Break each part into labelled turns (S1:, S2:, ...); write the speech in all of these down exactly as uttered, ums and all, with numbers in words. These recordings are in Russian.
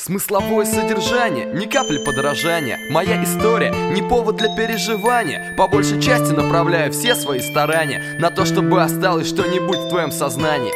S1: Смысловое содержание, ни капли подражания. Моя история не повод для переживания. По большей части направляю все свои старания на то, чтобы осталось что-нибудь в твоем сознании.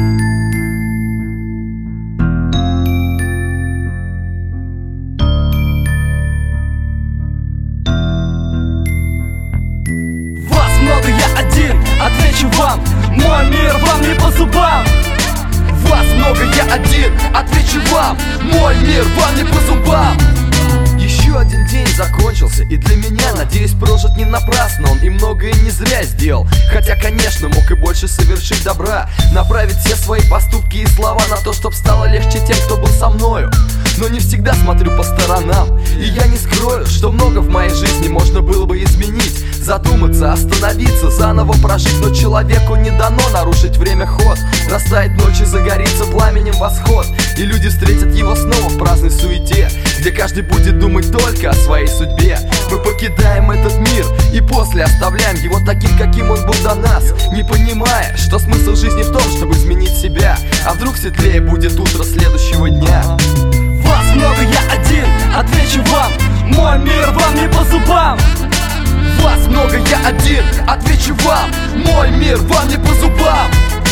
S1: Вас много, я один, отвечу вам. Мой мир вам не по зубам. Вас много, я один, отвечу вам. Мой мир вам не по зубам. Еще один день закончился, и для меня, надеюсь, прожит не напрасно. Он и многое не зря сделал, хотя, конечно, мог и больше совершить добра. Направить все свои поступки и слова на то, чтоб стало легче тем, кто был со мною. Но не всегда смотрю по сторонам, и я не скрою, что много в моей жизни можно было бы изменить. Задуматься, остановиться, заново прожить. Но человеку не дано нарушить время ход. Растает ночь и загорится пламенем восход, и люди встретят его снова в праздной суете, где каждый будет думать только о своей судьбе. Мы покидаем этот мир и после оставляем его таким, каким он был до нас, не понимая, что смысл жизни в том, чтобы изменить себя. А вдруг светлее будет утро следующего дня. Вас много, я один, отвечу вам. Мой мир вам не по зубам. Вас много, я один, отвечу вам. Мой мир вам не по зубам.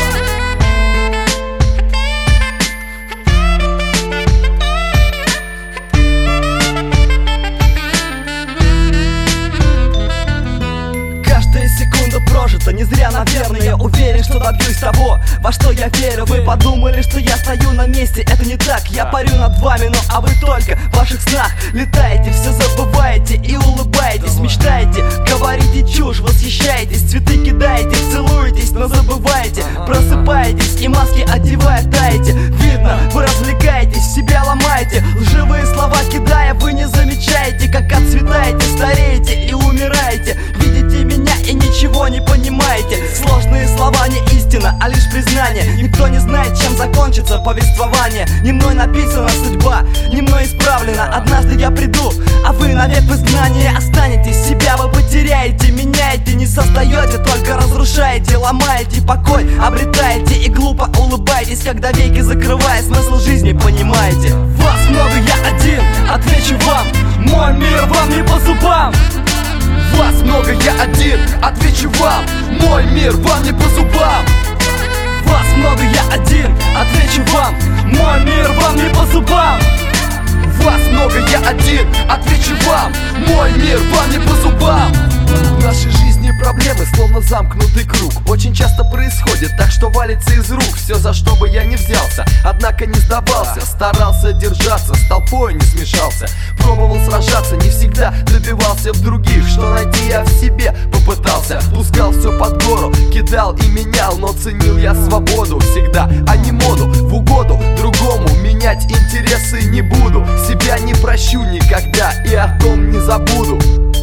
S1: Каждая секунда прожита не зря, наверное. Я уверен, что добьюсь того, во что я верю. Вы подумали, что я стою на месте, это не так. Я парю над вами, ну а вы только в ваших снах летаете, все забываете и улыбаетесь, мечтаете, говорите чушь, восхищаетесь, цветы кидаете, целуетесь, но забываете, просыпаетесь и маски одевая таете. Видно, вы развлекаетесь, себя ломаете, лживые слова кидая, вы не замечаете, как отцветаете, стареете и умираете. Видите меня и ничего не понимаете. Сложные слова не истина, а лишь признание. Никто не знает, чем закончится повествование. Не мной написана судьба, не мной исправлена. Однажды я приду, а вы навек в изгнании останетесь. Себя вы потеряете, меняете, не создаете, только разрушаете, ломаете покой, обретаете и глупо улыбаетесь, когда веки закрывая, смысл жизни понимаете. Вас много, я один, отвечу вам. Мой мир вам не по зубам. Вас много, я один, отвечу вам. Мой мир вам не по зубам. Вас много, я один, отвечу вам. Мой мир вам не по зубам. Вас много, я один, отвечу вам. Мой мир вам не по зубам. В нашей жизни проблемы словно замкнутый круг. Очень часто происходит так, что валится из рук все, за что бы я не взялся. Однако не сдавался, старался держаться, с толпой не смешался. Пробовал сражаться, не всегда добивался в других. Что найти я в себе попытался. Пускал все под гору, кидал и менял, но ценил я свободу всегда, а не моду. В угоду другому менять интересы не буду. Себя не прощу никогда и о том не забуду.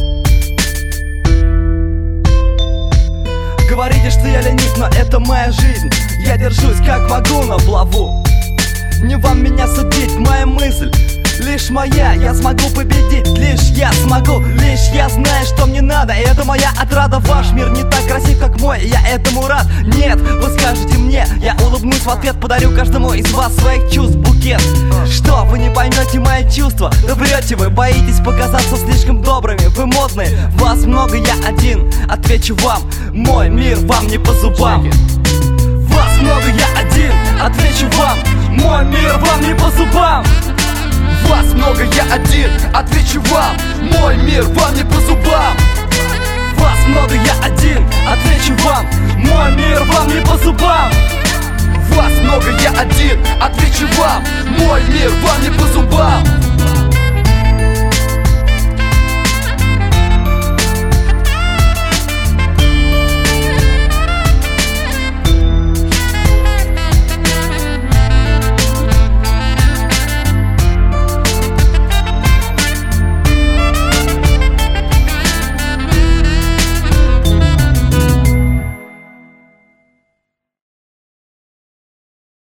S1: Говорите, что я ленив, но это моя жизнь. Я держусь как могу на плаву. Не вам меня судить, моя мысль лишь моя, я смогу победить, лишь я смогу, лишь я знаю, что мне надо, и это моя отрада. Ваш мир не так красив, как мой, я этому рад. Нет, вы скажете мне, я улыбнусь в ответ, подарю каждому из вас своих чувств букет. Что, вы не поймете мои чувства? Да врете вы, боитесь показаться слишком добрыми, вы модные. Вас много, я один, отвечу вам. Мой мир вам не по зубам. Вас много, я один, отвечу вам. Мой мир вам не по зубам. Вас много, я один, отвечу вам. Мой мир вам не по зубам. Вас много, я один, отвечу вам. Мой мир вам не по зубам. Вас много, я один, отвечу вам. Мой мир вам не по зубам.